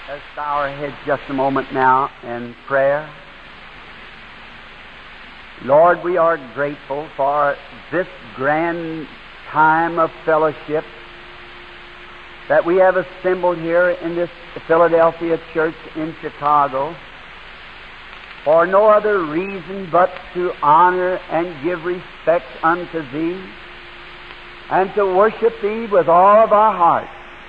Let's bow our heads just a moment now in prayer. Lord, we are grateful for this grand time of fellowship that we have assembled here in this Philadelphia church in Chicago for no other reason but to honor and give respect unto Thee and to worship Thee with all of our hearts.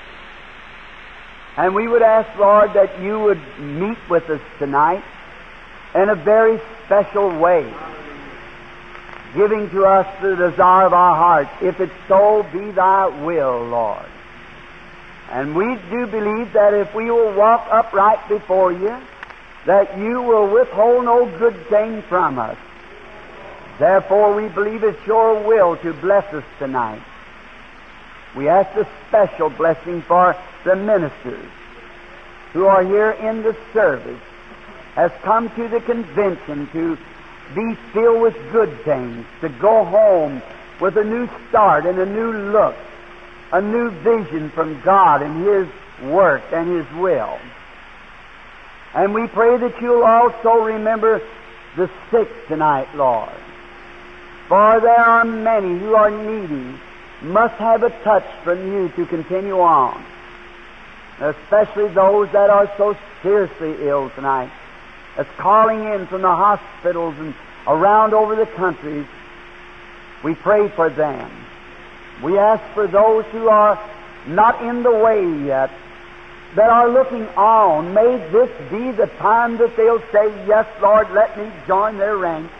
And we would ask, Lord, that You would meet with us tonight in a very special way, giving to us the desire of our hearts, if it so be Thy will, Lord. And we do believe that if we will walk upright before You, that You will withhold no good thing from us. Therefore, we believe it's Your will to bless us tonight. We ask a special blessing for the ministers who are here in the service, has come to the convention to be filled with good things, to go home with a new start and a new look, a new vision from God and His work and His will. And we pray that You'll also remember the sick tonight, Lord. For there are many who are needy, must have a touch from You to continue on. Especially those that are so seriously ill tonight, that's calling in from the hospitals and around over the countries. We pray for them. We ask for those who are not in the way yet, that are looking on. May this be the time that they'll say, "Yes, Lord, let me join their ranks."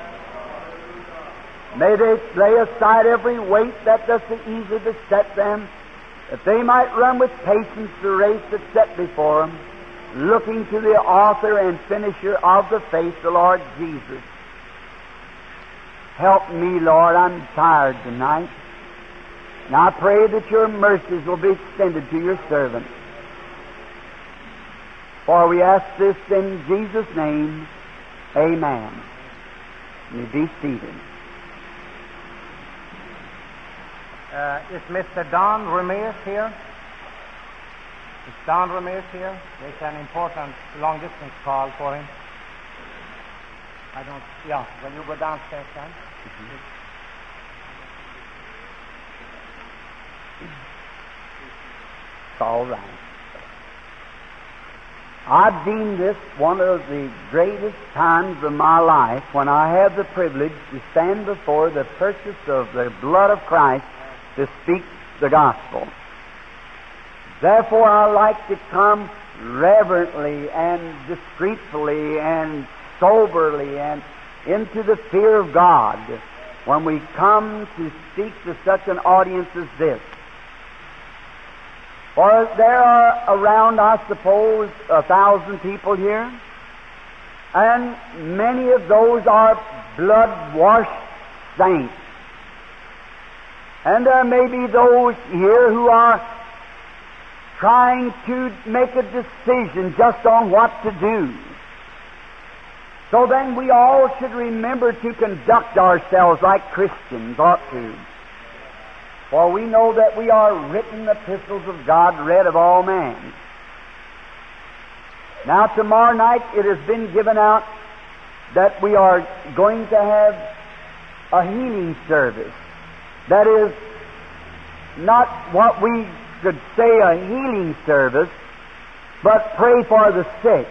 May they lay aside every weight that does so easily beset them, that they might run with patience the race that's set before them, looking to the author and finisher of the faith, the Lord Jesus. Help me, Lord, I'm tired tonight. And I pray that Your mercies will be extended to Your servant. For we ask this in Jesus' name, amen. You be seated. Is Mr. Don Ramirez here? Is Don Ramirez here? There's an important long-distance call for him. When you go downstairs, son. Mm-hmm. It's all right. I deem this one of the greatest times of my life when I have the privilege to stand before the purchase of the blood of Christ to speak the gospel. Therefore, I like to come reverently and discreetly and soberly and into the fear of God when we come to speak to such an audience as this. For there are around, I suppose, 1,000 people here, and many of those are blood-washed saints. And there may be those here who are trying to make a decision just on what to do. So then we all should remember to conduct ourselves like Christians ought to. For we know that we are written epistles of God, read of all men. Now tomorrow night it has been given out that we are going to have a healing service. That is not what we could say a healing service, but pray for the sick.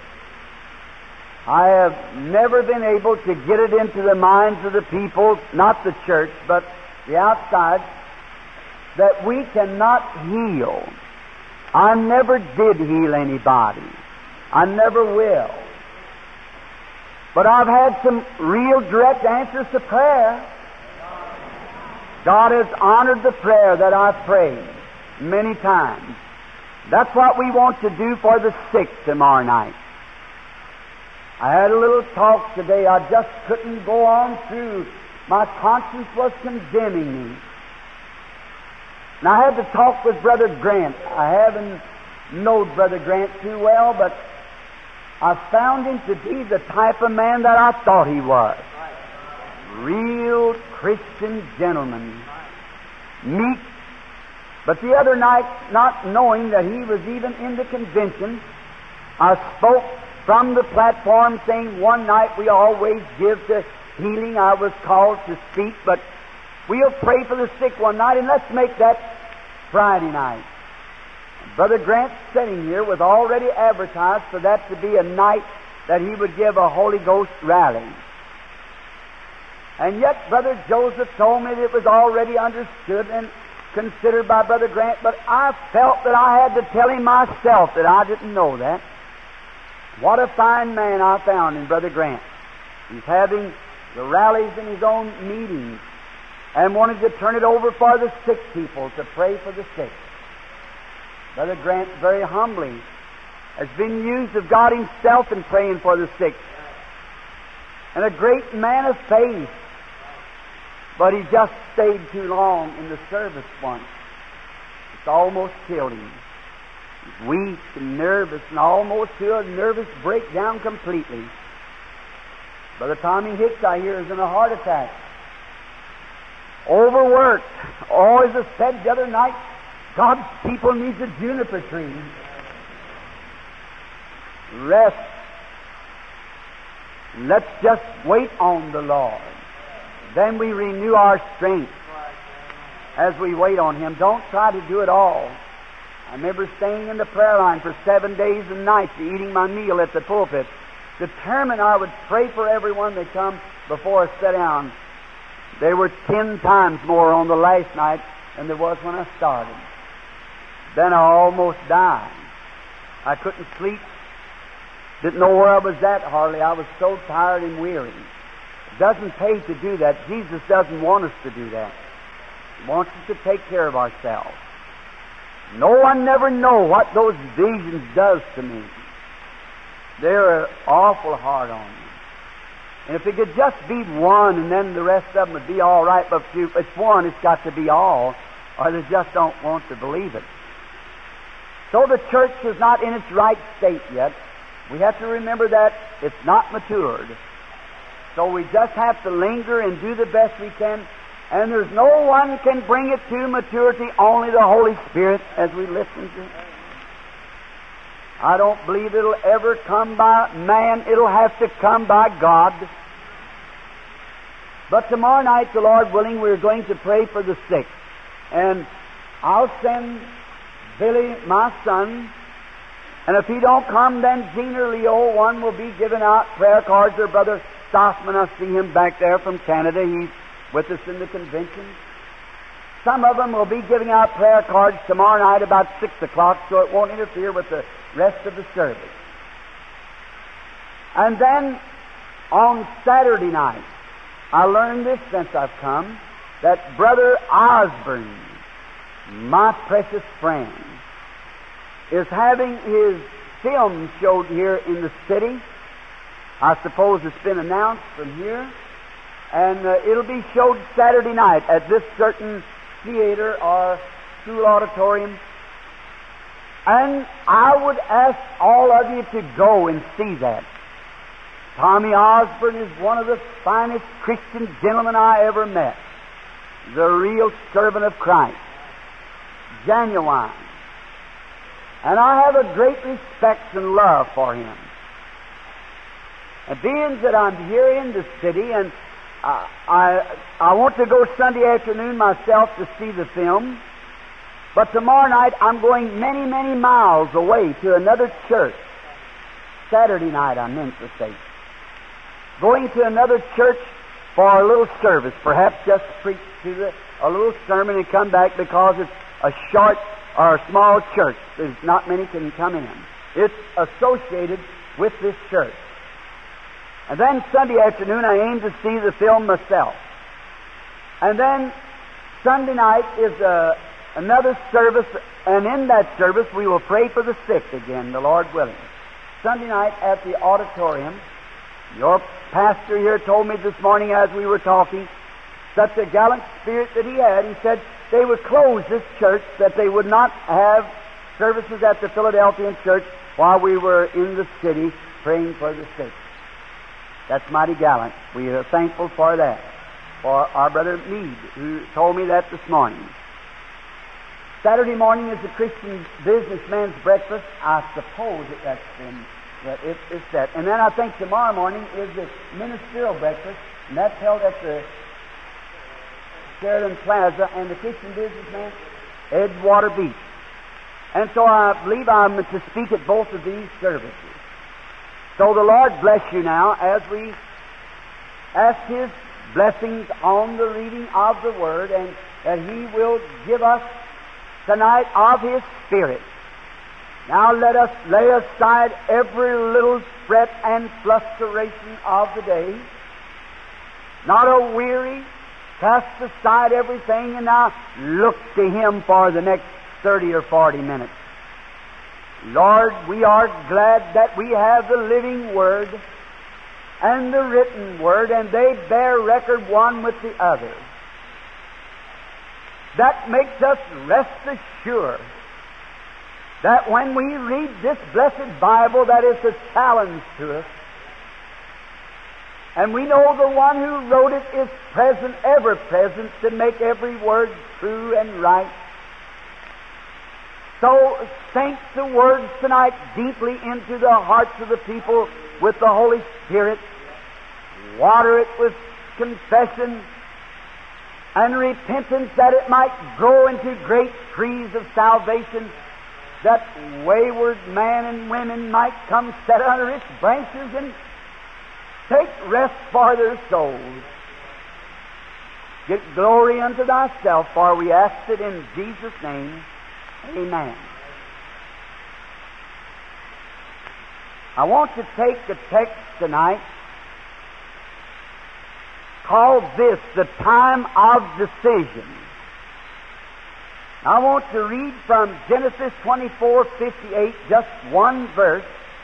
I have never been able to get it into the minds of the people, not the church, but the outside, that we cannot heal. I never did heal anybody. I never will. But I've had some real direct answers to prayer. God has honored the prayer that I've prayed many times. That's what we want to do for the sick tomorrow night. I had a little talk today. I just couldn't go on through. My conscience was condemning me. And I had to talk with Brother Grant. I haven't known Brother Grant too well, but I found him to be the type of man that I thought he was. Real Christian gentleman. Meek, But the other night, not knowing that he was even in the convention, I spoke from the platform saying, one night we always give to healing. I was called to speak, but we'll pray for the sick one night, and let's make that Friday night. Brother Grant's sitting here with already advertised for that to be a night that he would give a Holy Ghost rally. And yet Brother Joseph told me that it was already understood and considered by Brother Grant, but I felt that I had to tell him myself that I didn't know that. What a fine man I found in Brother Grant. He's having the rallies in his own meetings and wanted to turn it over for the sick people, to pray for the sick. Brother Grant very humbly has been used of God Himself in praying for the sick. And a great man of faith. But he just stayed too long in the service once. It's almost killed him. He's weak and nervous and almost to a nervous breakdown completely. Brother Tommy Hicks, I hear, is in a heart attack. Overworked. Oh, as I said the other night, God's people needs a juniper tree. Rest. Let's just wait on the Lord. Then we renew our strength as we wait on Him. Don't try to do it all. I remember staying in the prayer line for 7 days and nights, eating my meal at the pulpit, determined I would pray for everyone that come before I sat down. There were 10 times more on the last night than there was when I started. Then I almost died. I couldn't sleep. Didn't know where I was at hardly. I was so tired and weary. It doesn't pay to do that. Jesus doesn't want us to do that. He wants us to take care of ourselves. No one never know what those visions does to me. They're awful hard on me. And if it could just be one, and then the rest of them would be all right, but if it's one, it's got to be all, or they just don't want to believe it. So the church is not in its right state yet. We have to remember that it's not matured. So we just have to linger and do the best we can. And there's no one can bring it to maturity, only the Holy Spirit, as we listen to it. I don't believe it'll ever come by man. It'll have to come by God. But tomorrow night, the Lord willing, we're going to pray for the sick. And I'll send Billy, my son, and if he don't come, then Gene or Leo, one will be giving out prayer cards, or Brother Stossman, I see him back there from Canada. He's with us in the convention. Some of them will be giving out prayer cards tomorrow night about 6 o'clock, so it won't interfere with the rest of the service. And then on Saturday night, I learned this since I've come, that Brother Osborne, my precious friend, is having his film showed here in the city. I suppose it's been announced from here. And it'll be showed Saturday night at this certain theater or school auditorium. And I would ask all of you to go and see that. Tommy Osborne is one of the finest Christian gentlemen I ever met. The real servant of Christ. Genuine. And I have a great respect and love for him. And being that I'm here in the city, and I want to go Sunday afternoon myself to see the film, but tomorrow night I'm going many, many miles away to another church. Saturday night, I meant to say. Going to another church for a little service, perhaps just preach to a little sermon and come back, because it's a short or a small church. There's not many can come in. It's associated with this church. And then Sunday afternoon, I aim to see the film myself. And then Sunday night is another service, and in that service we will pray for the sick again, the Lord willing. Sunday night at the auditorium, your pastor here told me this morning as we were talking, such a gallant spirit that he had. He said they would close this church, that they would not have services at the Philadelphian church while we were in the city praying for the sick. That's mighty gallant. We are thankful for that, for our brother Meade, who told me that this morning. Saturday morning is the Christian businessman's breakfast. I suppose that's it's that. And then I think tomorrow morning is the ministerial breakfast, and that's held at the Sheridan Plaza, and the Christian businessman, Edgewater Beach. And so I believe I'm to speak at both of these services. So the Lord bless you now as we ask His blessings on the reading of the Word, and that He will give us tonight of His Spirit. Now let us lay aside every little fret and frustration of the day, not a weary, cast aside everything, and now look to Him for the next 30 or 40 minutes. Lord, we are glad that we have the living Word and the written Word, and they bear record one with the other. That makes us rest assured that when we read this blessed Bible, that is a challenge to us. And we know the one who wrote it is present, ever present, to make every word true and right. So sink the words tonight deeply into the hearts of the people with the Holy Spirit. Water it with confession and repentance, that it might grow into great trees of salvation, that wayward man and women might come set under its branches and take rest for their souls. Get glory unto Thyself, for we ask it in Jesus' name. Amen. I want to take the text tonight called this, the time of decision. I want to read from Genesis 24:58, just one verse.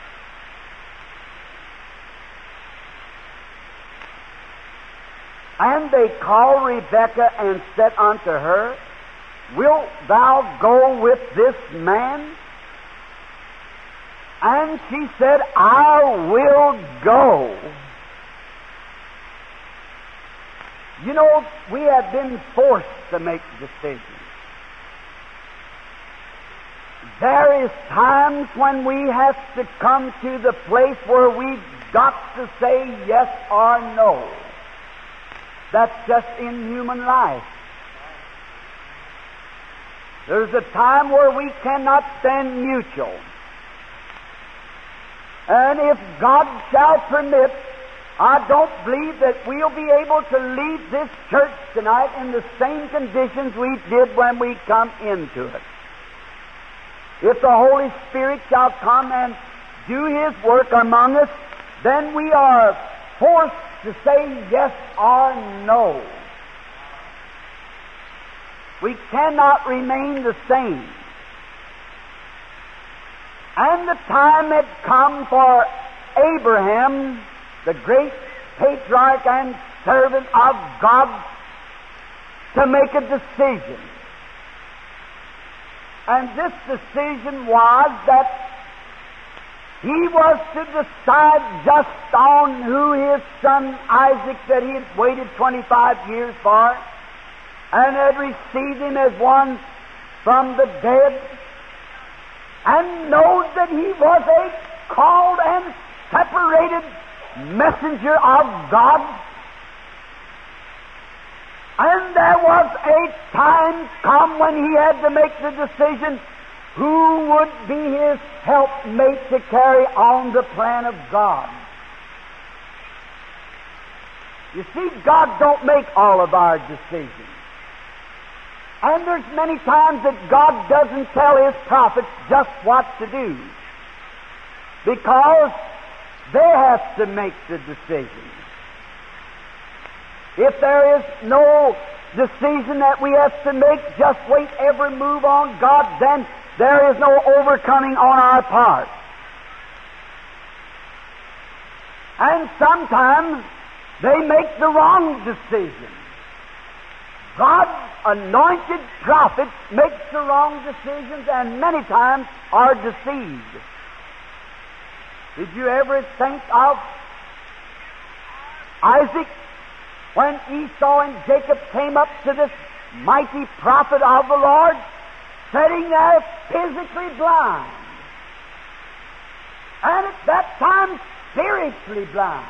And they called Rebekah and said unto her, Wilt thou go with this man? And she said, I will go. You know, we have been forced to make decisions. There is times when we have to come to the place where we've got to say yes or no. That's just in human life. There's a time where we cannot stand mutual. And if God shall permit, I don't believe that we'll be able to leave this church tonight in the same conditions we did when we come into it. If the Holy Spirit shall come and do His work among us, then we are forced to say yes or no. We cannot remain the same. And the time had come for Abraham, the great patriarch and servant of God, to make a decision. And this decision was that he was to decide just on who his son Isaac, that he had waited 25 years for, and had received him as one from the dead, and knows that he was a called and separated messenger of God. And there was a time come when he had to make the decision who would be his helpmate to carry on the plan of God. You see, God don't make all of our decisions. And there's many times that God doesn't tell His prophets just what to do, because they have to make the decision. If there is no decision that we have to make, just wait every move on God, then there is no overcoming on our part. And sometimes they make the wrong decision. God's anointed prophets make the wrong decisions and many times are deceived. Did you ever think of Isaac when Esau and Jacob came up to this mighty prophet of the Lord? sitting there physically blind, and at that time spiritually blind.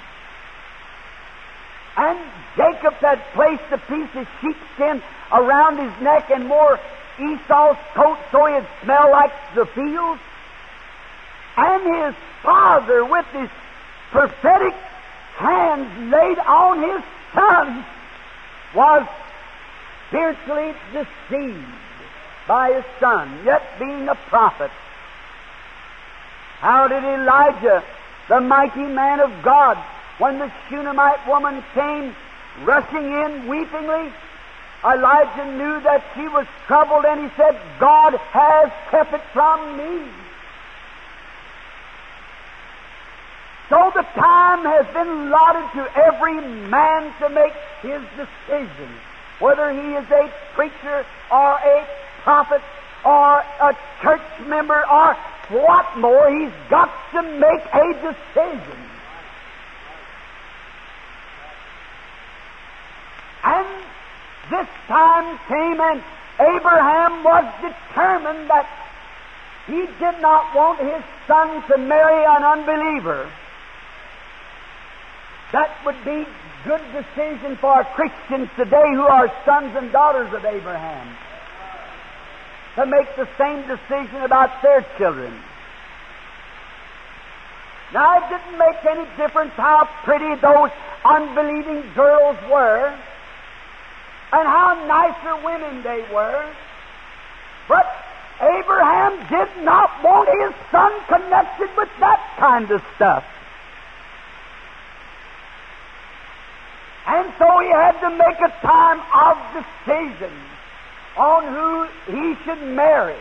And Jacob had placed a piece of sheepskin around his neck and wore Esau's coat so he'd smell like the fields. And his father, with his prophetic hands laid on his son, was spiritually deceived by his son, yet being a prophet. How did Elijah, the mighty man of God, when the Shunammite woman came rushing in weepingly, Elijah knew that she was troubled, and he said, God has kept it from me. So the time has been allotted to every man to make his decision, whether he is a preacher or a prophet or a church member or what more. He's got to make a decision. And this time came, and Abraham was determined that he did not want his son to marry an unbeliever. That would be good decision for Christians today who are sons and daughters of Abraham, to make the same decision about their children. Now, it didn't make any difference how pretty those unbelieving girls were and how nicer women they were, but Abraham did not want his son connected with that kind of stuff. And so he had to make a time of decision on who he should marry.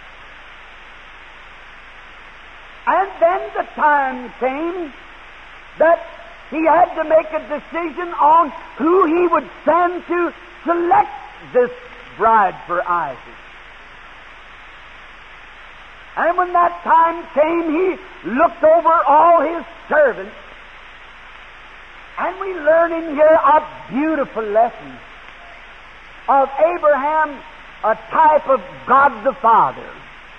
And then the time came that he had to make a decision on who he would send to select this bride for Isaac. And when that time came, he looked over all his servants. And we learn in here a beautiful lesson of Abraham, a type of God the Father,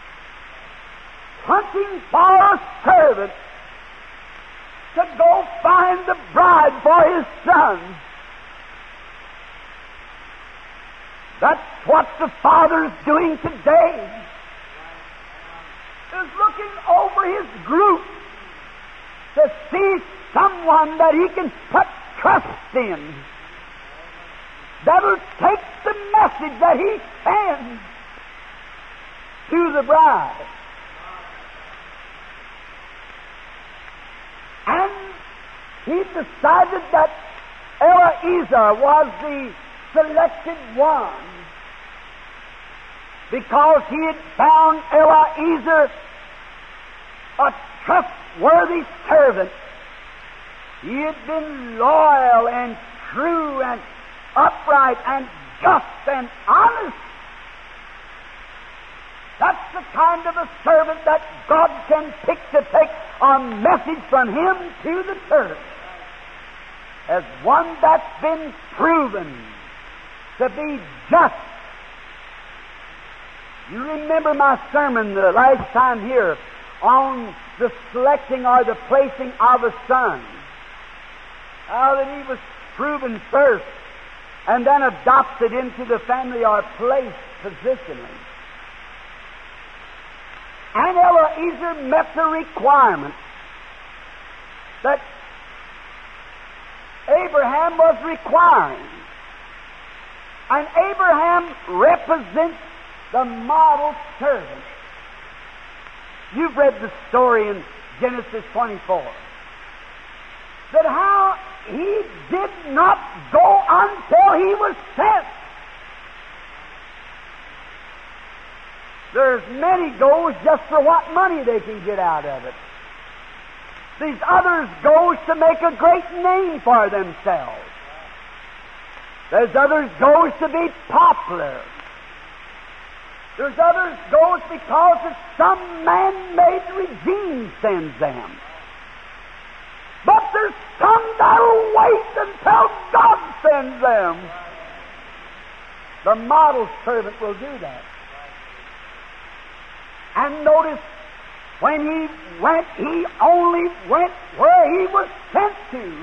hunting for a servant to go find the bride for his son. That's what the Father's doing today, is looking over his group to see someone that he can put trust in, that will take the message that he sends to the bride. And he decided that Eliezer was the selected one because he had found Eliezer a trustworthy servant. He had been loyal and true and upright and just and honest. That's the kind of a servant that God can pick to take a message from him to the church, as one that's been proven to be just. You remember my sermon the last time here on the selecting or the placing of a son. How that he was proven first and then adopted into the family or placed positionally. And Eliezer met the requirement that Abraham was requiring. And Abraham represents the model servant. You've read the story in Genesis 24. That how he did not go until he was sent. There's many goes just for what money they can get out of it. These others goes to make a great name for themselves. There's others goes to be popular. There's others goes because it's some man-made regime sends them. But there's some that'll wait until God sends them. The model servant will do that. And notice, when he went, he only went where he was sent to.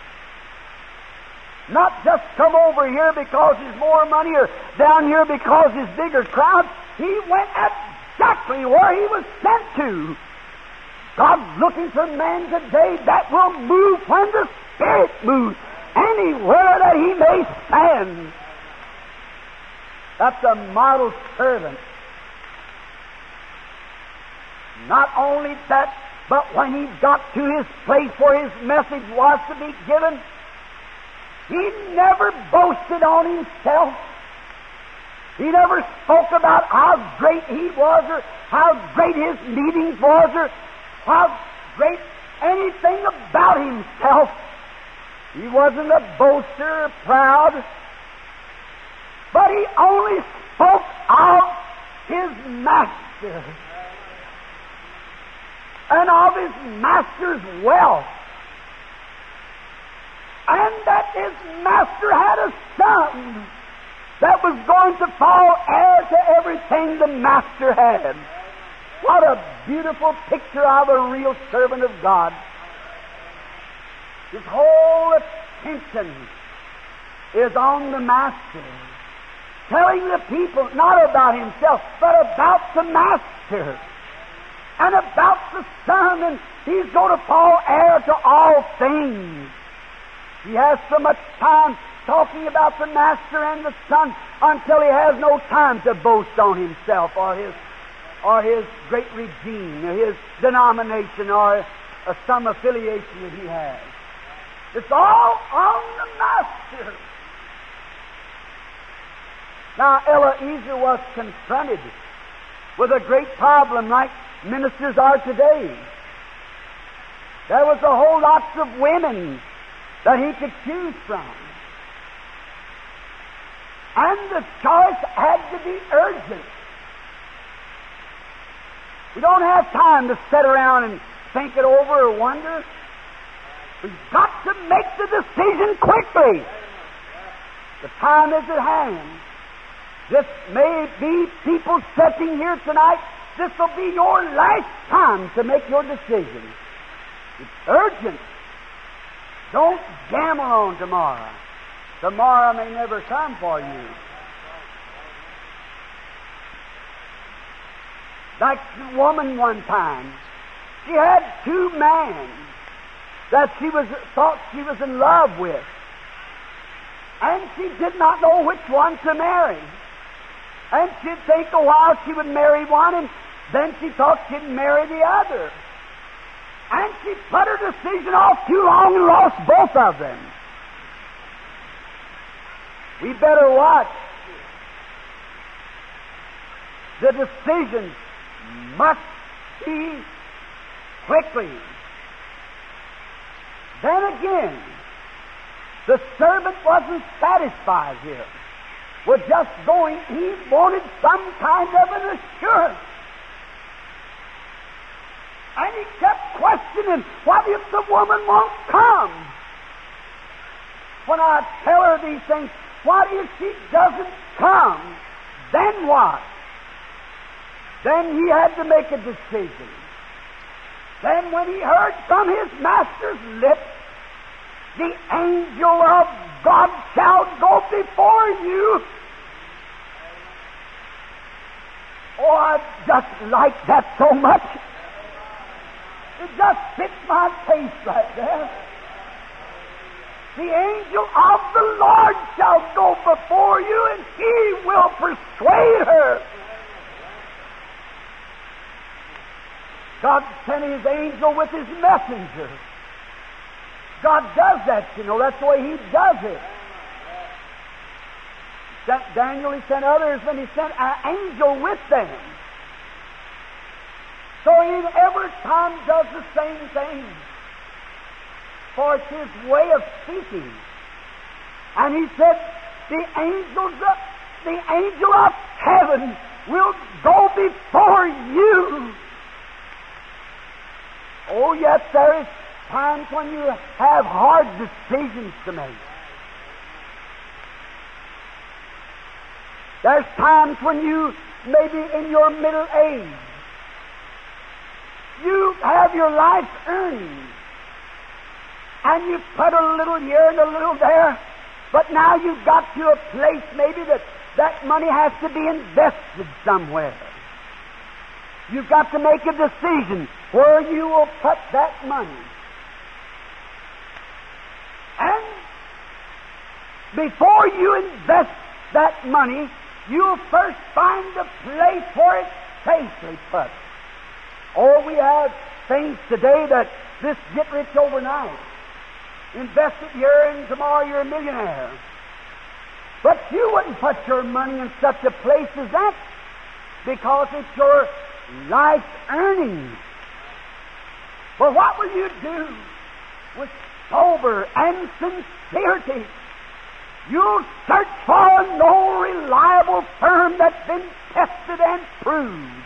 Not just come over here because there's more money or down here because there's bigger crowds. He went exactly where he was sent to. God's looking for men today that will move when the Spirit moves, anywhere that He may stand. That's a model servant. Not only that, but when he got to his place where his message was to be given, he never boasted on himself. He never spoke about how great he was or how great his meetings was or how great anything about himself. He wasn't a boaster or proud, but he only spoke of his Master and of his Master's wealth, and that his Master had a son that was going to fall heir to everything the Master had. What a beautiful picture of a real servant of God. His whole attention is on the Master, telling the people not about himself, but about the Master and about the Son, and he's going to fall heir to all things. He has so much time talking about the Master and the Son until he has no time to boast on himself or his great regime or his denomination or some affiliation that he has. It's all on the Master. Now, Eliezer was confronted with a great problem like ministers are today. There was a whole lot of women that he could choose from. And the choice had to be urgent. We don't have time to sit around and think it over or wonder. We've got to make the decision quickly. The time is at hand. This may be people sitting here tonight. This will be your last time to make your decision. It's urgent. Don't gamble on tomorrow. Tomorrow may never come for you. Like the woman one time, she had two men that she thought she was in love with, and she did not know which one to marry. And she'd think a while she would marry one, and then she thought she'd marry the other. And she put her decision off too long and lost both of them. We better watch. The decision must be quickly. Then again, the servant wasn't satisfied here with just going. He wanted some kind of an assurance. And he kept questioning, what if the woman won't come? When I tell her these things, what if she doesn't come? Then what? Then he had to make a decision. Then when he heard from his Master's lips, the angel of God shall go before you. Oh, I just like that so much. It just fits my taste right there. The angel of the Lord shall go before you, and he will persuade her. God sent his angel with his messenger. God does that, you know. That's the way he does it. He sent Daniel, he sent others, and he sent an angel with them. So he every time does the same thing. For it's his way of speaking. And he said, the angel of heaven will go before you. Oh, yes, there is times when you have hard decisions to make. There's times when you, maybe in your middle age, You have your life's earnings, and you put a little here and a little there, but now you've got to a place maybe that money has to be invested somewhere. You've got to make a decision where you will put that money. And before you invest that money, you'll first find a place where it's safely put. Oh, we have things today that this get rich overnight. Invest it here and tomorrow you're a millionaire. But you wouldn't put your money in such a place as that because it's your life's earnings. But what will you do with sober and sincerity? You'll search for an old reliable firm that's been tested and proved.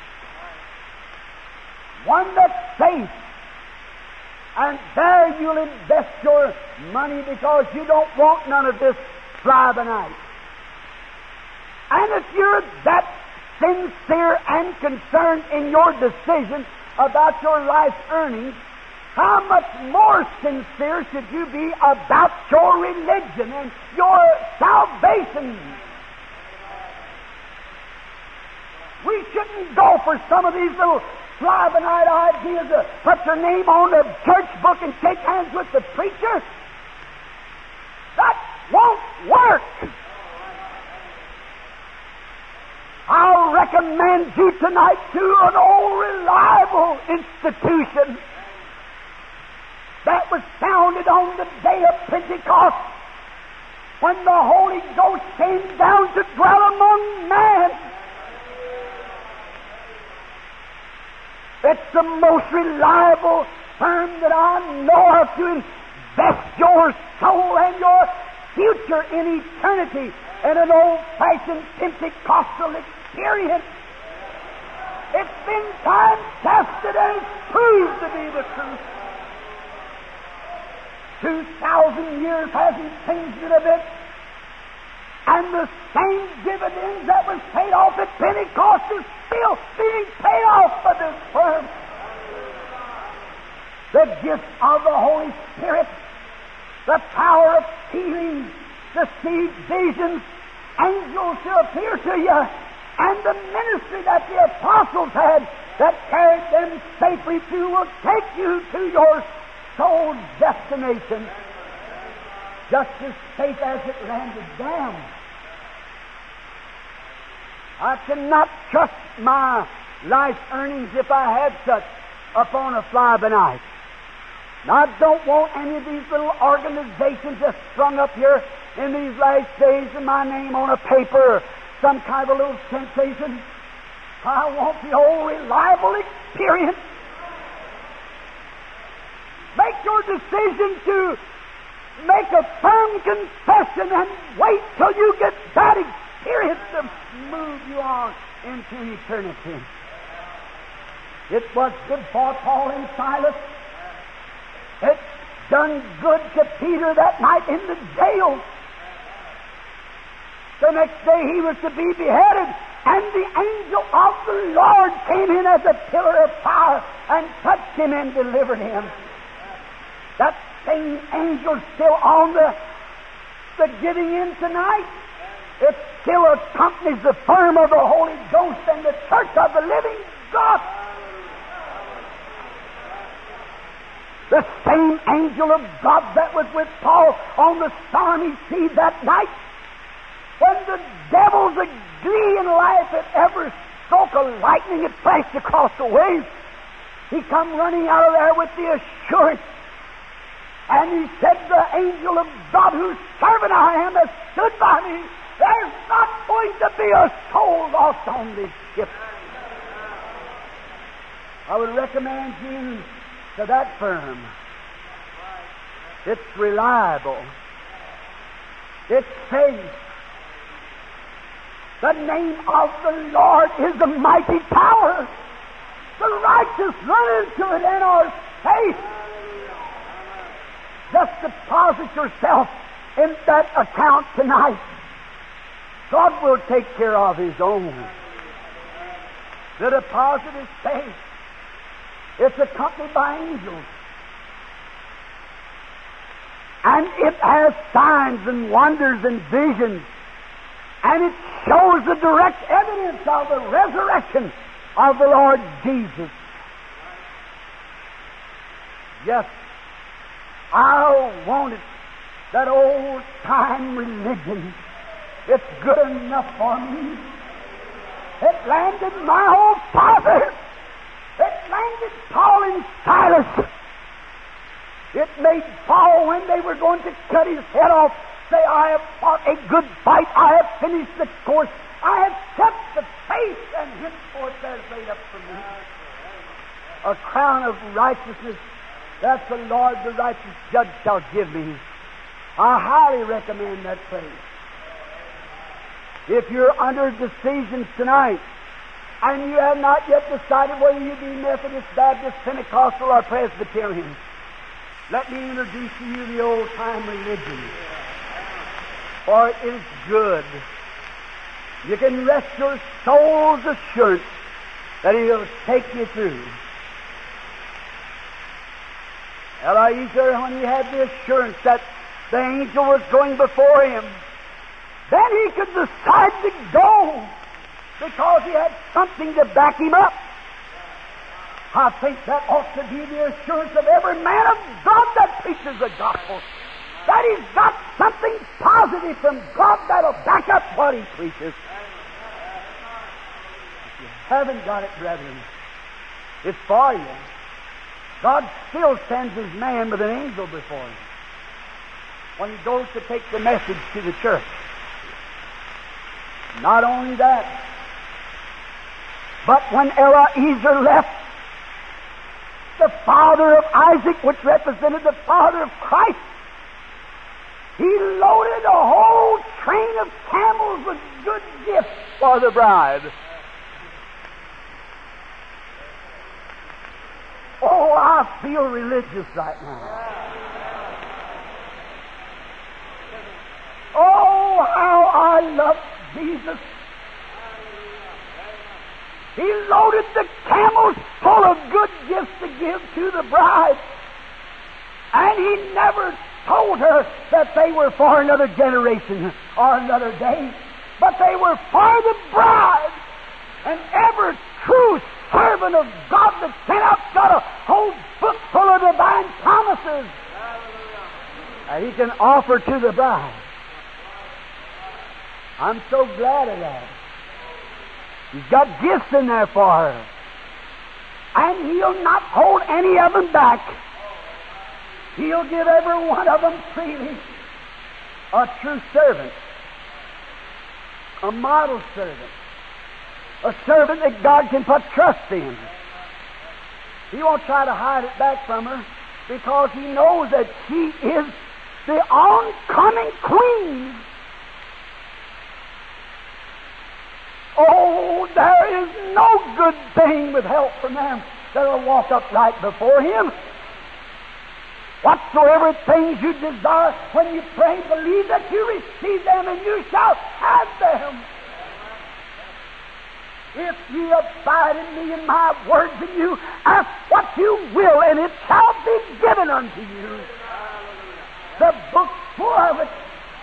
One that's safe. And there you'll invest your money because you don't want none of this fly-by-night. And if you're that sincere and concerned in your decision about your life's earnings, how much more sincere should you be about your religion and your salvation? We shouldn't go for some of these little fly-by-night ideas to put your name on the church book and shake hands with the preacher. That won't work. I'll recommend you tonight to an old reliable institution that was founded on the day of Pentecost when the Holy Ghost came down to dwell among man. It's the most reliable firm that I know of to invest your soul and your future in eternity in an old-fashioned Pentecostal experience. It's been time-tested and it's proved to be the truth. 2,000 years hasn't changed it a bit. And the same dividends that was paid off at Pentecost is still being paid off by this firm. The gift of the Holy Spirit, the power of healing, to see visions, angels to appear to you, and the ministry that the apostles had that carried them safely to will take you to your soul's destination, just as safe as it landed down. I cannot trust my life's earnings if I had such upon a fly-by-night. Now, I don't want any of these little organizations just sprung up here in these last days and my name on a paper or some kind of a little sensation. I want the old reliable experience. Make your decision to make a firm confession and wait till you get that experience to move you on into eternity. It was good for Paul and Silas. It done good to Peter that night in the jail. The next day he was to be beheaded, and the angel of the Lord came in as a pillar of fire and touched him and delivered him. That same angel still on the giving in tonight. It still accompanies the firm of the Holy Ghost and the church of the living God. The same angel of God that was with Paul on the stormy sea that night, when the devil's a glee in life at every stroke of lightning it flashed across the waves, he come running out of there with the assurance. And he said, the angel of God whose servant I am has stood by me. There's not going to be a soul lost on this ship. I would recommend you to that firm. It's reliable. It's safe. The name of the Lord is a mighty power. The righteous run into it and are safe. Just deposit yourself in that account tonight. God will take care of His own. The deposit is safe. It's accompanied by angels. And it has signs and wonders and visions. And it shows the direct evidence of the resurrection of the Lord Jesus. Yes, I wanted that old-time religion. It's good enough for me. It landed my old father. It landed Paul and Silas. It made Paul, when they were going to cut his head off, say, I have fought a good fight. I have finished the course. I have kept the faith, and henceforth there is laid up for me a crown of righteousness that the Lord, the righteous judge, shall give me. I highly recommend that place. If you're under decisions tonight, and you have not yet decided whether you be Methodist, Baptist, Pentecostal, or Presbyterian, let me introduce to you the old-time religion. For it is good. You can rest your soul's assurance that He'll take you through. Eliezer, when he had the assurance that the angel was going before him, then he could decide to go because he had something to back him up. I think that ought to be the assurance of every man of God that preaches the gospel, that he's got something positive from God that'll back up what he preaches. If you haven't got it, brethren, it's for you. God still sends His man with an angel before him when he goes to take the message to the church. Not only that, but when Eliezer left, the father of Isaac, which represented the father of Christ, he loaded a whole train of camels with good gifts for the bride. Oh, I feel religious right now. Oh, how I love Jesus. He loaded the camels full of good gifts to give to the bride. And He never told her that they were for another generation or another day, but they were for the bride. And every true servant of God that's sent out got a whole book full of divine promises that he can offer to the bride. I'm so glad of that. He's got gifts in there for her. And He'll not hold any of them back. He'll give every one of them freely. A true servant. A model servant. A servant that God can put trust in. He won't try to hide it back from her because He knows that she is the oncoming queen. Oh, there is no good thing with help from them that will walk up right before Him. Whatsoever things you desire, when you pray, believe that you receive them, and you shall have them. If ye abide in me and my words in you, ask what you will, and it shall be given unto you. The book's full of it.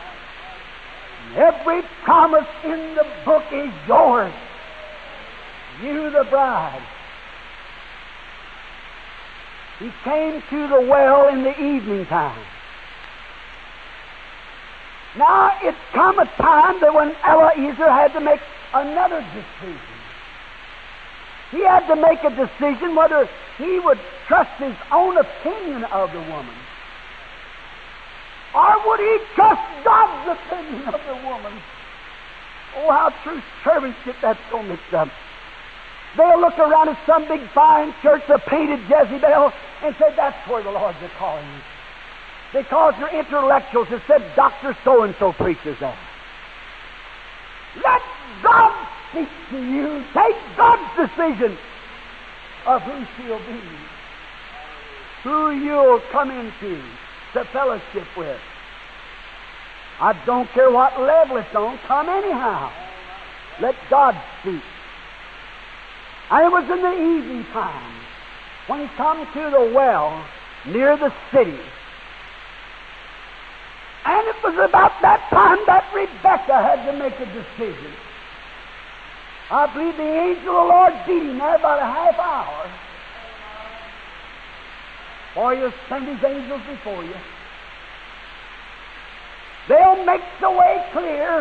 Every promise in the book is yours. You, the bride. He came to the well in the evening time. Now, it come a time that when Eliezer had to make another decision. He had to make a decision whether he would trust his own opinion of the woman, or would he trust God's opinion of the woman? Oh, how true servants get that so mixed up. They'll look around at some big fine church, a painted Jezebel, and say, that's where the Lord's are calling you. Because your intellectuals have said Dr. So-and-so preaches that. Let God speak to you. Take God's decision of who she'll be, who you'll come into the fellowship with. I don't care what level it's on, come anyhow. Let God speak. And it was in the evening time. when he come to the well near the city. And it was about that time that Rebekah had to make a decision. I believe the angel of the Lord beat him there about a half hour. For He'll send His angels before you. They'll make the way clear.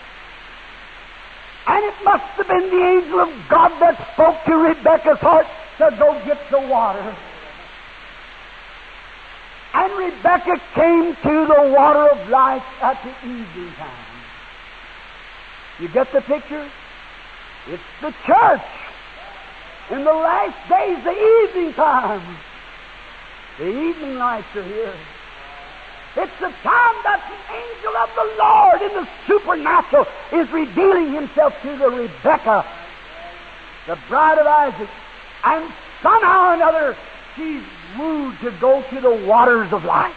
And it must have been the angel of God that spoke to Rebekah's heart to go get the water. And Rebekah came to the water of life at the evening time. You get the picture? It's the church. In the last days, the evening time. The evening lights are here. It's the time that the angel of the Lord in the supernatural is revealing Himself to the Rebekah, the bride of Isaac. And somehow or another, she's moved to go to the waters of life.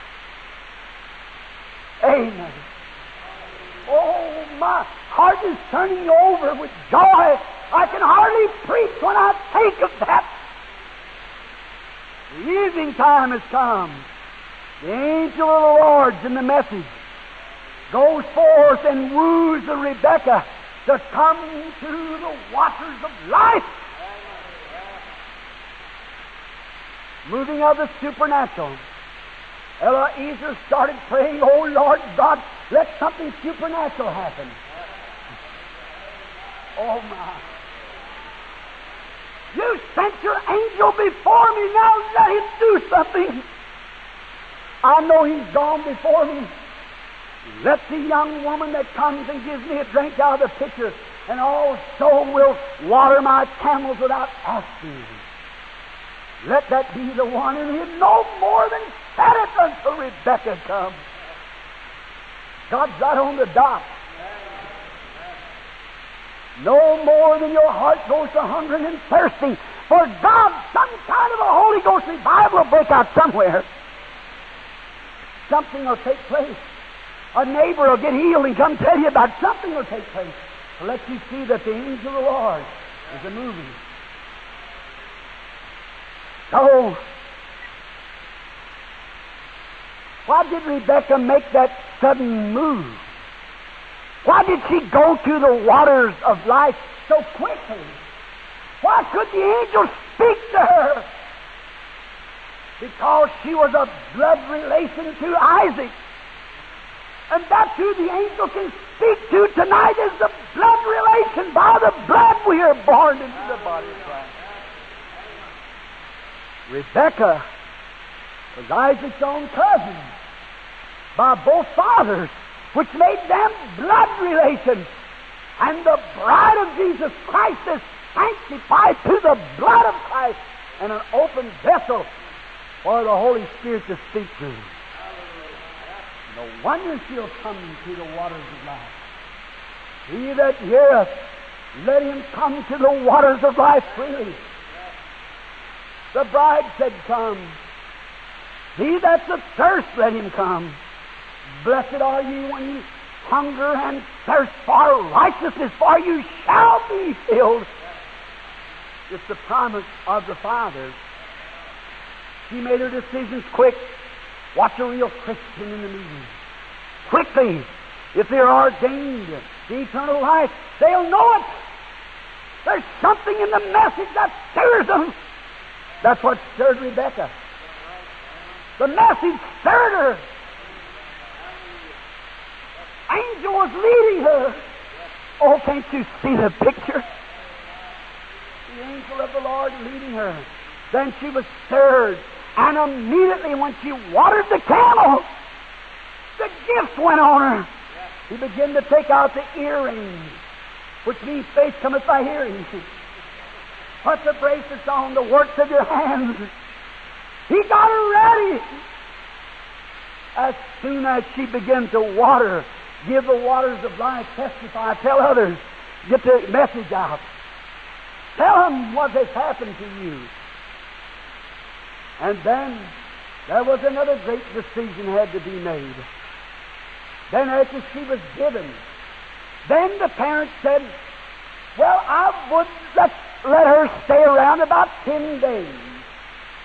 Amen. Oh, my heart is turning over with joy. I can hardly preach when I think of that. The evening time has come. The angel of the Lord's in the message goes forth and woos the Rebekah to come to the waters of life. Moving of the supernatural. Eliezer started praying, "Oh Lord God, let something supernatural happen." Oh my. You sent your angel before me, now let him do something. I know he's gone before me. Let the young woman that comes and gives me a drink out of the pitcher and also will water my camels without asking. Let that be the one, and he no more than said it until Rebekah comes. God's right on the dot. No more than your heart goes to hungering and thirsting for God. Some kind of a Holy Ghost revival will break out somewhere. Something will take place. A neighbor will get healed and come tell you about it. Something will take place to let you see that the angel of the Lord is a moving. So, why did Rebekah make that sudden move? Why did she go to the waters of life so quickly? Why could the angel speak to her? Because she was a blood relation to Isaac. And that's who the angel can speak to tonight, is the blood relation. By the blood we are born into the body of Christ. Rebekah was Isaac's own cousin by both fathers, which made them blood relations. And the bride of Jesus Christ is sanctified through the blood of Christ and an open vessel for the Holy Spirit to speak to. No wonder she'll come to the waters of life. He that heareth, let him come to the waters of life freely. The bride said, "Come." He that's athirst, let him come. Blessed are you when you hunger and thirst for righteousness, for you shall be filled. It's the promise of the Father. She made her decisions quick. Watch a real Christian in the meeting. Quickly, if they're ordained to eternal life, they'll know it. There's something in the message that stirs them. That's what stirred Rebekah. The message stirred her. Angel was leading her. Oh, can't you see the picture? The angel of the Lord leading her. Then she was stirred. And immediately when she watered the camel, the gift went on her. He began to take out the earrings, which means faith cometh by hearing. Put the bracelets on, the works of your hands. He got her ready. As soon as she began to water, give the waters of life, testify, tell others, get the message out. Tell them what has happened to you. And then there was another great decision had to be made. Then after she was given, then the parents said, "Well, I would let her stay around about 10 days.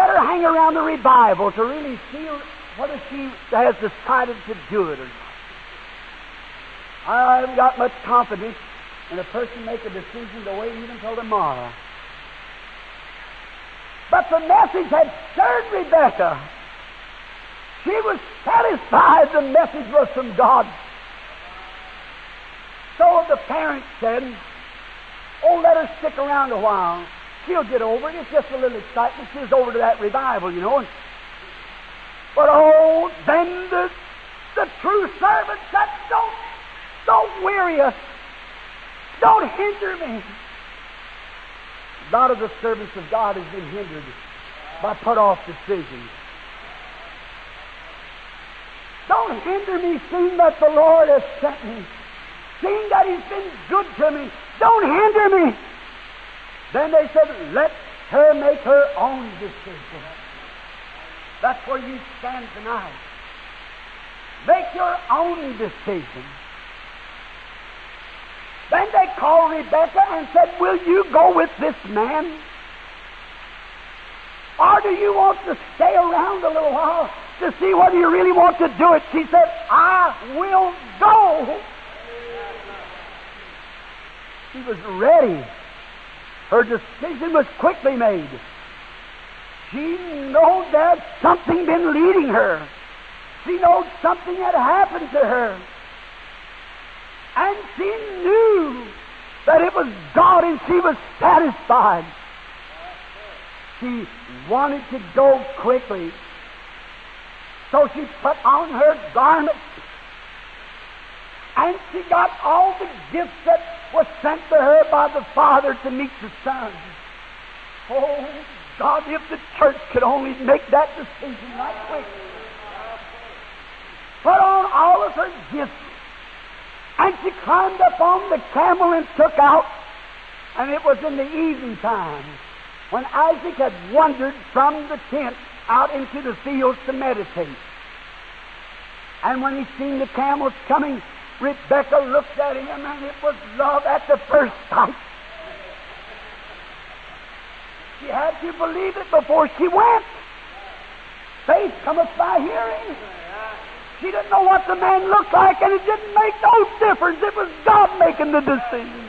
her hang around the revival to really see whether she has decided to do it or not. I haven't got much confidence in a person make a decision to wait even till tomorrow. But the message had stirred Rebecca. She was satisfied the message was from God. So the parents said, "Oh, let her stick around a while. She'll get over it. It's just a little excitement. She was over to that revival, you know." But oh, then the true servant said, Don't weary us. Don't hinder me. A lot of the servants of God has been hindered by put-off decisions. Don't hinder me, seeing that the Lord has sent me, seeing that He's been good to me. Don't hinder me. Then they said, let her make her own decision. That's where you stand tonight. Make your own decision. Then they called Rebecca and said, will you go with this man? Or do you want to stay around a little while to see whether you really want to do it? She said, I will go. She was ready. Her decision was quickly made. She knew there's something been leading her. She knew something had happened to her. And she knew that it was God, and she was satisfied. She wanted to go quickly. So she put on her garment, and she got all the gifts that was sent to her by the Father to meet the Son. Oh, God, if the church could only make that decision right quick. Put on all of her gifts, and she climbed up on the camel and took out, and it was in the evening time when Isaac had wandered from the tent out into the fields to meditate. And when he seen the camels coming, Rebecca looked at him, and it was love at the first sight. She had to believe it before she went. Faith cometh by hearing. She didn't know what the man looked like, and it didn't make no difference. It was God making the decision.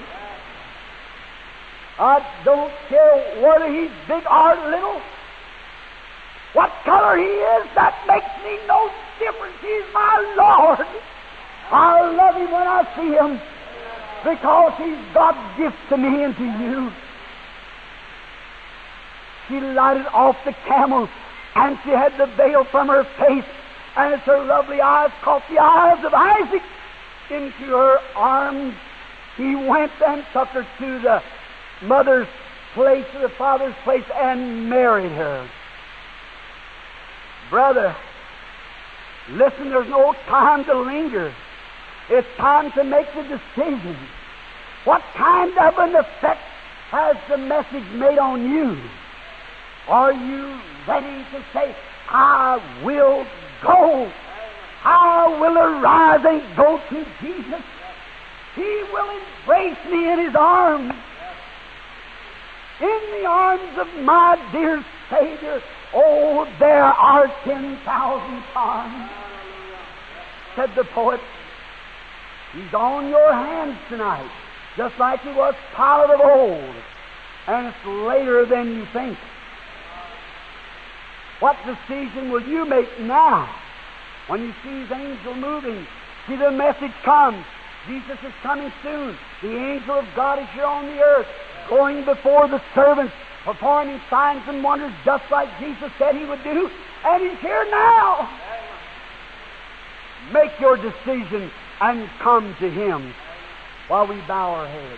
I don't care whether he's big or little, what color he is, that makes me no difference. He's my Lord. I love him when I see him, because he's God's gift to me and to you. She lighted off the camel, and she had the veil from her face, and as her lovely eyes caught the eyes of Isaac into her arms, he went and took her to the mother's place, to the father's place, and married her. Brother, listen, there's no time to linger. It's time to make the decision. What kind of an effect has the message made on you? Are you ready to say, I will go? I will arise and go to Jesus. He will embrace me in His arms. In the arms of my dear Savior, oh, there are 10,000 arms, said the poet. He's on your hands tonight, just like he was Pilate of old, and it's later than you think. What decision will you make now when you see His angel moving? See, the message comes. Jesus is coming soon. The angel of God is here on the earth, going before the servants, performing signs and wonders just like Jesus said He would do, and He's here now. Make your decision and come to Him while we bow our heads.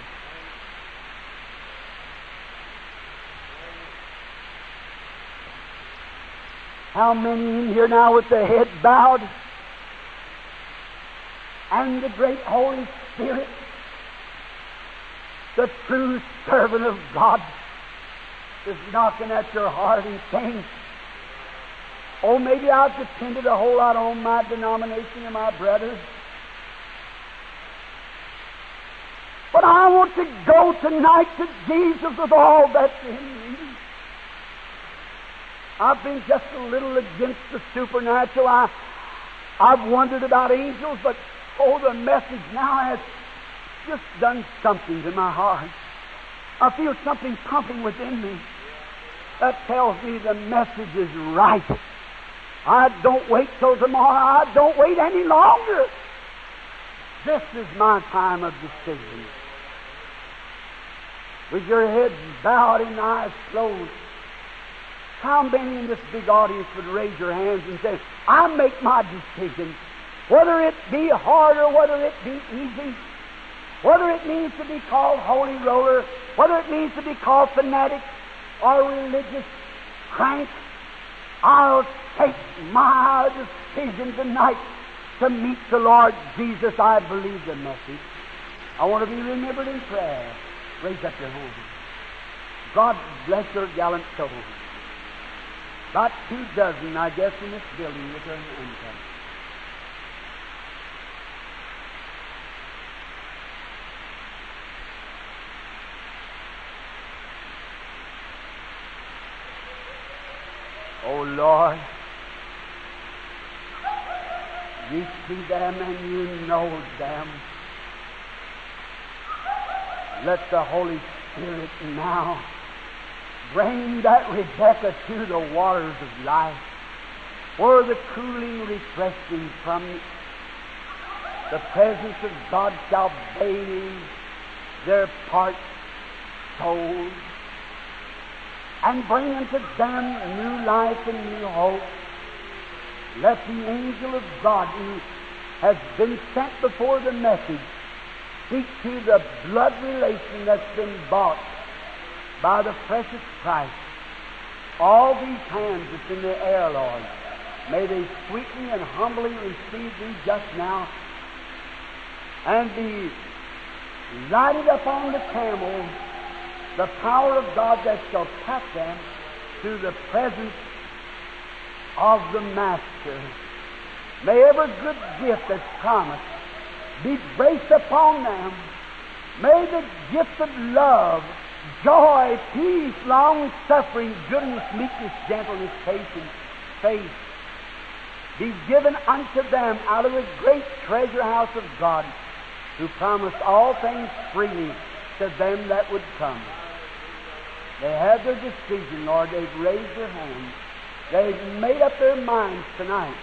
How many in here now with their heads bowed and the great Holy Spirit, the true servant of God, is knocking at your heart and saying, oh, maybe I've depended a whole lot on my denomination and my brothers, but I want to go tonight to Jesus with all that's in me. I've been just a little against the supernatural. I've wondered about angels, but the message now has just done something to my heart. I feel something pumping within me that tells me the message is right. I don't wait till tomorrow. I don't wait any longer. This is my time of decision. With your heads bowed and eyes closed, how many in this big audience would raise your hands and say, I make my decision, whether it be hard or whether it be easy, whether it means to be called holy roller, whether it means to be called fanatic or religious crank, I'll take my decision tonight to meet the Lord Jesus. I believe the message. I want to be remembered in prayer. Raise up your hand. God bless your gallant soul. About 24, I guess, in this building with their hands up. Oh, Lord, you see them and you know them. Let the Holy Spirit now bring that Rebecca to the waters of life, where the cooling, refreshing from the presence of God shall bathe their parched souls and bring unto them new life and new hope. Let the angel of God, who has been sent before the message, speak to the blood relation that's been bought by the precious price. All these hands that's in the air, Lord, may they sweetly and humbly receive Thee just now and be lighted up on the camel, the power of God that shall cut them to the presence of the Master. May every good gift that's promised be braced upon them. May the gift of love, joy, peace, long-suffering, goodness, meekness, gentleness, patience, faith be given unto them out of the great treasure house of God, who promised all things freely to them that would come. They had their decision, Lord. They've raised their hands. They've made up their minds tonight.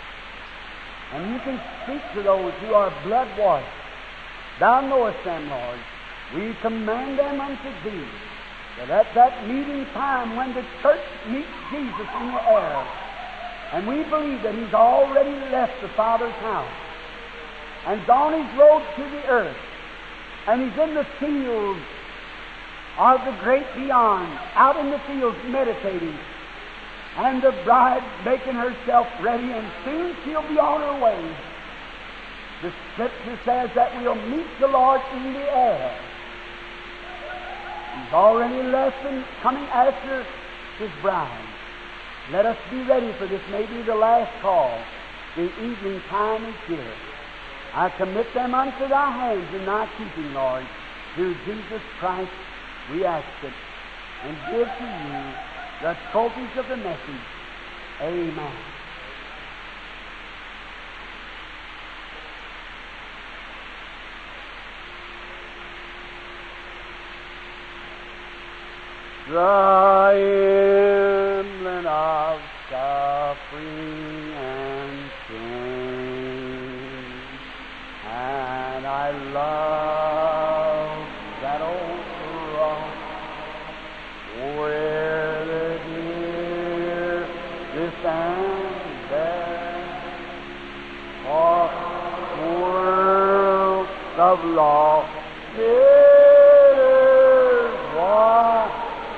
And you can speak to those who are blood washed. Thou knowest them, Lord. We command them unto Thee, that at that meeting time when the church meets Jesus in the air, and we believe that He's already left the Father's house and gone His road to the earth, and He's in the fields of the great beyond, out in the fields meditating, and the bride making herself ready, and soon she'll be on her way. The Scripture says that we'll meet the Lord in the air. He's already left and coming after His bride. Let us be ready, for this may be the last call. The evening time is here. I commit them unto Thy hands in Thy keeping, Lord. Through Jesus Christ we ask it, and give to You the trophies of the message. Amen. The emblem of suffering and sin, and I love that old cross where the dear descend there for world of lost sinners was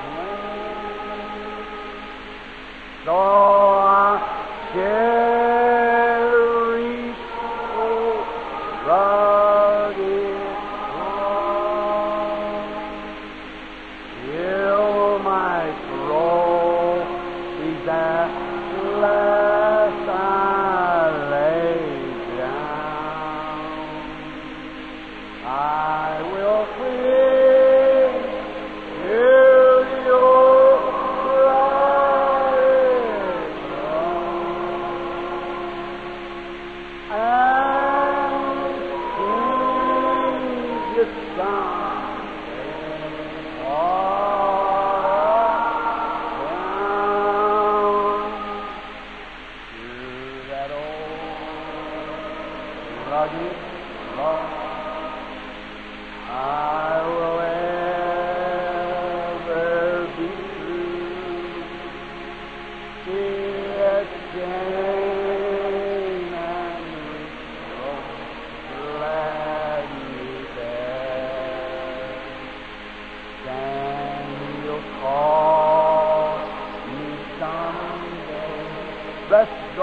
slain. So I cherish rugged cross till my trophies at last I lay down.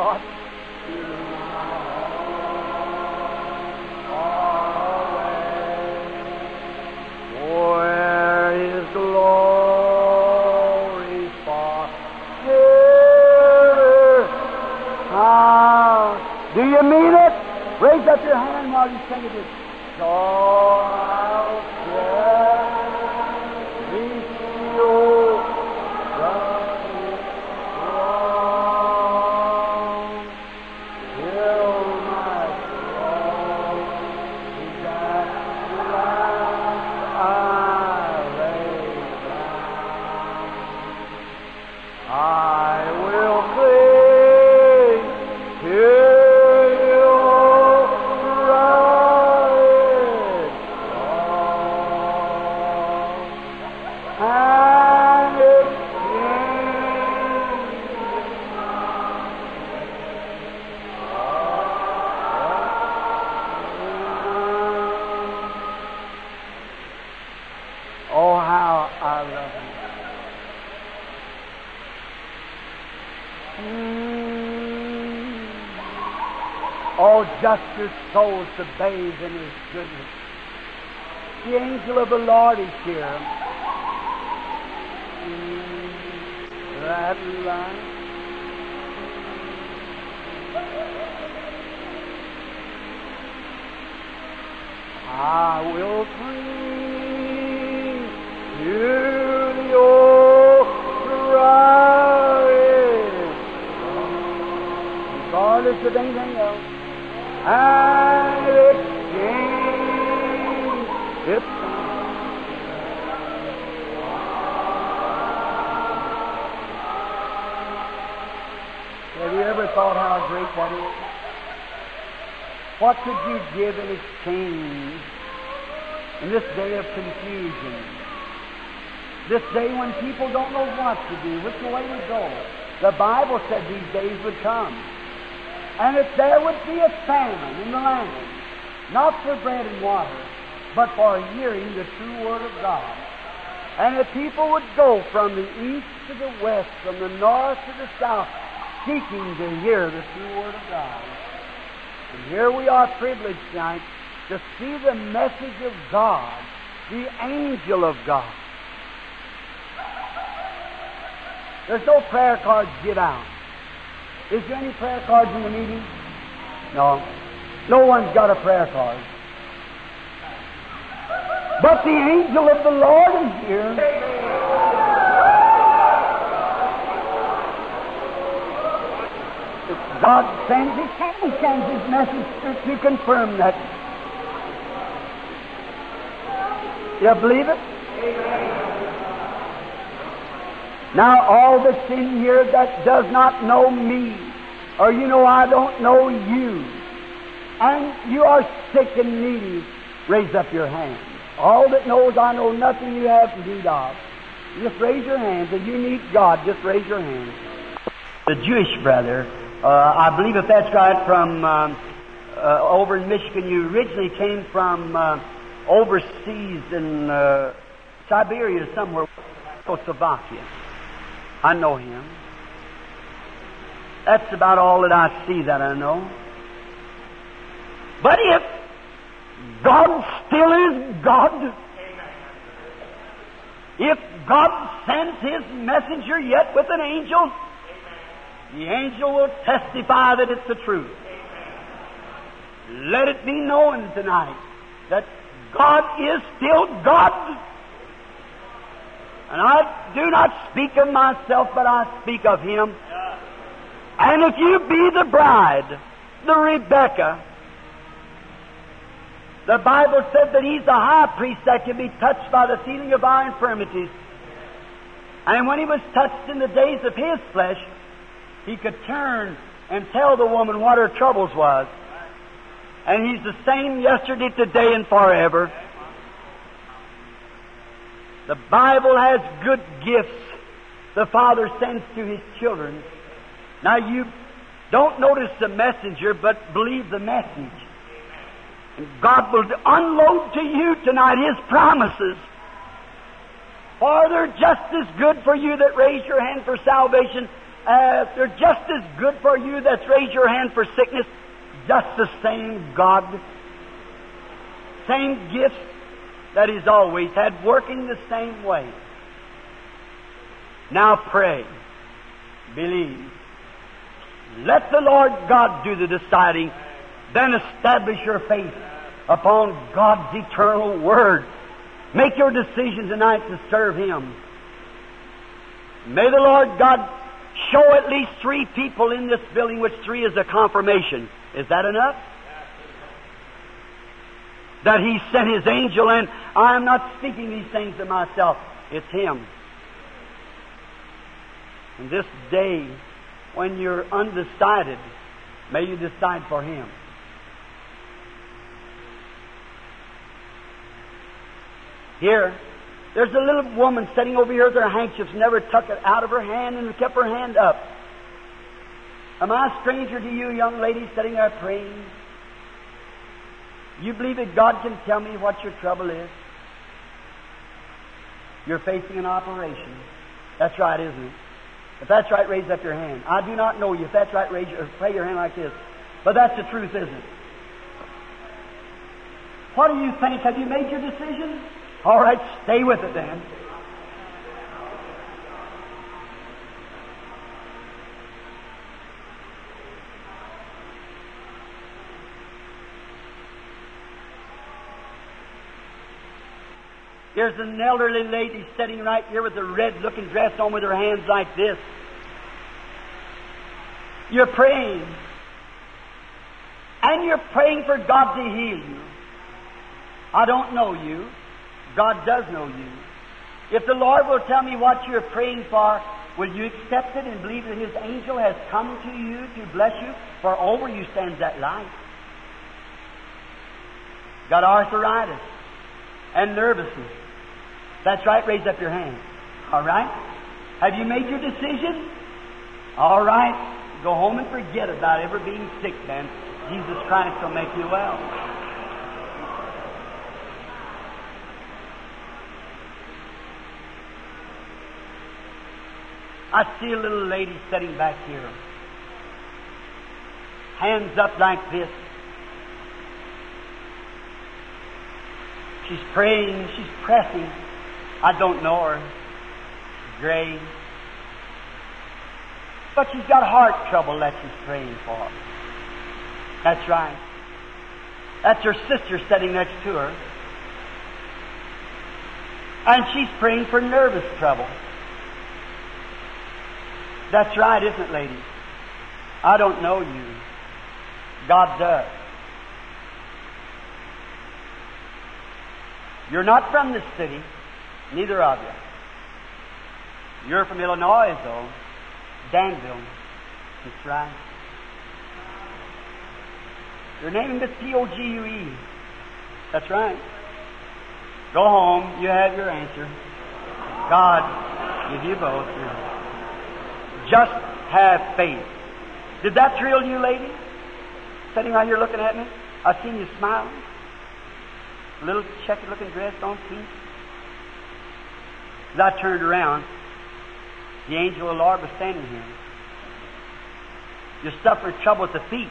brought to our way, where His glory far nearer. Do you mean it? Raise up your hand while you sing it. So I'll carry you strong till my soul is at last I lay down. I will cling to just your souls to bathe in His goodness. The angel of the Lord is here. That light. I will bring you your Christ, regardless of anything else. And exchange its Have you ever thought how great that is? What could you give in exchange in this day of confusion? This day when people don't know what to do, which way to go. The Bible said these days would come. And if there would be a famine in the land, not for bread and water, but for hearing the true Word of God. And if people would go from the east to the west, from the north to the south, seeking to hear the true Word of God. And here we are privileged tonight to see the message of God, the angel of God. There's no prayer cards give out. Is there any prayer cards in the meeting? No. No one's got a prayer card. But the angel of the Lord is here. If God sends His message to confirm that. You believe it? Now, all that's in here that does not know me, or I don't know you, and you are sick and needy, raise up your hand. All that knows I know nothing you have need of, just raise your hands. If you need God, just raise your hands. The Jewish brother, I believe if that's right, from over in Michigan, you originally came from overseas in Siberia somewhere, Czechoslovakia. I know him. That's about all that I see that I know. But if God still is God, if God sends His messenger yet with an angel, the angel will testify that it's the truth. Let it be known tonight that God is still God. And I do not speak of myself, but I speak of Him. And if you be the bride, the Rebecca, the Bible said that He's the high priest that can be touched by the feeling of our infirmities. And when He was touched in the days of His flesh, He could turn and tell the woman what her troubles was. And He's the same yesterday, today, and forever. The Bible has good gifts the Father sends to His children. Now you don't notice the messenger, but believe the message. And God will unload to you tonight His promises. For they're just as good for you that raise your hand for salvation they're just as good for you that's raised your hand for sickness. Just the same God, same gifts that He's always had, working the same way. Now pray, believe. Let the Lord God do the deciding. Then establish your faith upon God's eternal Word. Make your decision tonight to serve Him. May the Lord God show at least 3 people in this building, which 3 is a confirmation. Is that enough? That He sent His angel, and I am not speaking these things to myself. It's Him. And this day, when you're undecided, may you decide for Him. Here, there's a little woman sitting over here with her handkerchiefs, never took it out of her hand and kept her hand up. Am I a stranger to you, young lady, sitting there praying? You believe that God can tell me what your trouble is? You're facing an operation. That's right, isn't it? If that's right, raise up your hand. I do not know you. If that's right, pray your hand like this. But that's the truth, isn't it? What do you think? Have you made your decision? All right, stay with it then. There's an elderly lady sitting right here with a red-looking dress on with her hands like this. You're praying. And you're praying for God to heal you. I don't know you. God does know you. If the Lord will tell me what you're praying for, will you accept it and believe that His angel has come to you to bless you? For over you stands that light. Got arthritis and nervousness. That's right, raise up your hand. All right? Have you made your decision? All right. Go home and forget about ever being sick then. Jesus Christ will make you well. I see a little lady sitting back here. Hands up like this. She's praying, she's pressing. I don't know her. Gray. But she's got heart trouble that she's praying for. That's right. That's her sister sitting next to her. And she's praying for nervous trouble. That's right, isn't it, ladies? I don't know you. God does. You're not from this city, neither of you. You're from Illinois, though. Danville. That's right. Your name is Pogue. That's right. Go home. You have your answer. God give you both. Just have faith. Did that thrill you, lady? Sitting right here looking at me? I've seen you smiling. A little checkered-looking dress on, pink. As I turned around, the angel of the Lord was standing here. You suffer trouble at the feet.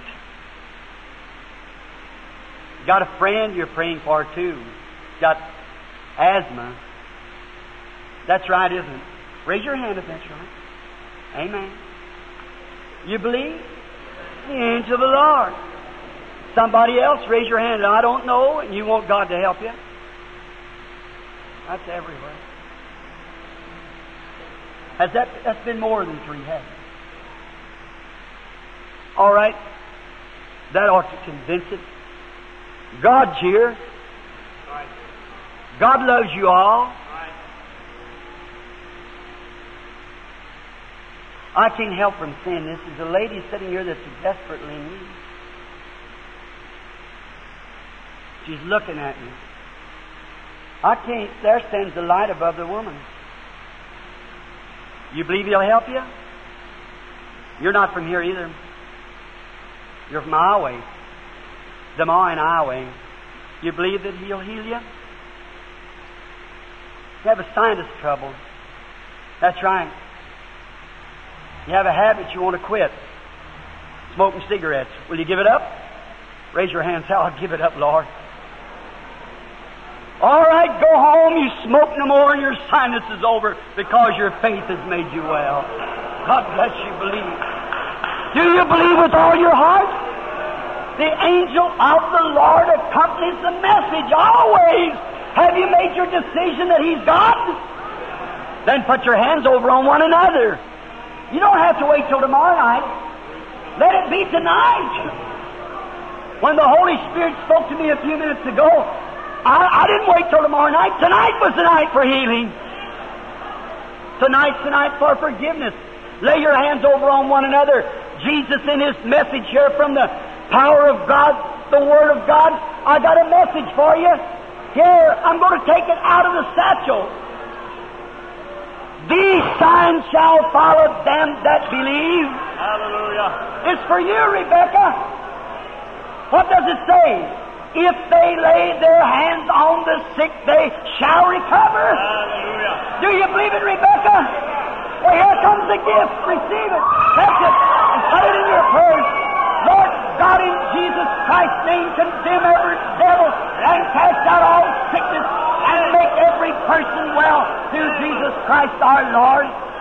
You got a friend you're praying for, too. Got asthma. That's right, isn't it? Raise your hand if that's right. Amen. You believe? The angel of the Lord. Somebody else, raise your hand. I don't know, and you want God to help you. That's everywhere. That's been more than 3, hasn't it? All right. That ought to convince it. God's here. God loves you all. I can't help from saying this. There's a lady sitting here that's desperately in need. She's looking at me. I can't. There stands the light above the woman. You believe He'll help you? You're not from here either. You're from Iowa, Des Moines, Iowa. You believe that He'll heal you? You have a sinus trouble. That's right. You have a habit you want to quit. Smoking cigarettes. Will you give it up? Raise your hand and say, I'll give it up, Lord. All right, go home. You smoke no more and your sinus is over because your faith has made you well. God bless you. Believe. Do you believe with all your heart? The angel of the Lord accompanies the message always. Have you made your decision that He's God? Then put your hands over on one another. You don't have to wait till tomorrow night. Let it be tonight. When the Holy Spirit spoke to me a few minutes ago, I didn't wait till tomorrow night. Tonight was the night for healing. Tonight's the night for forgiveness. Lay your hands over on one another. Jesus, in His message here from the power of God, the Word of God, I got a message for you. Here, I'm going to take it out of the satchel. These signs shall follow them that believe. Hallelujah. It's for you, Rebecca. What does it say? If they lay their hands on the sick, they shall recover. Hallelujah. Do you believe it, Rebecca? Well, here comes the gift. Receive it. Touch it and put it in your purse. Lord God, in Jesus Christ's name, condemn every devil and cast out all sickness and make every person well through Jesus Christ our Lord.